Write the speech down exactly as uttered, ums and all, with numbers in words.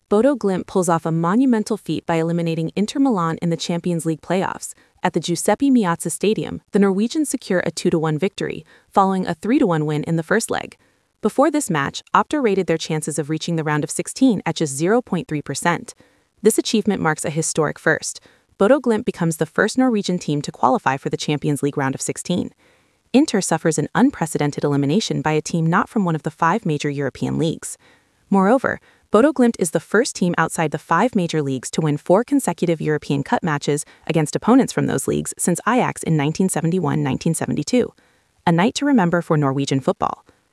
Bodo Glimt pulls off a monumental feat by eliminating Inter Milan in the Champions League playoffs. At the Giuseppe Meazza Stadium, the Norwegians secure a two to one victory, following a three to one win in the first leg. Before this match, Opta rated their chances of reaching the round of sixteen at just zero point three percent. This achievement marks a historic first. Bodo Glimt becomes the first Norwegian team to qualify for the Champions League round of sixteen. Inter suffers an unprecedented elimination by a team not from one of the five major European leagues. Moreover, Bodo Glimt is the first team outside the five major leagues to win four consecutive European Cup matches against opponents from those leagues since Ajax in nineteen seventy-one nineteen seventy-two. A night to remember for Norwegian football.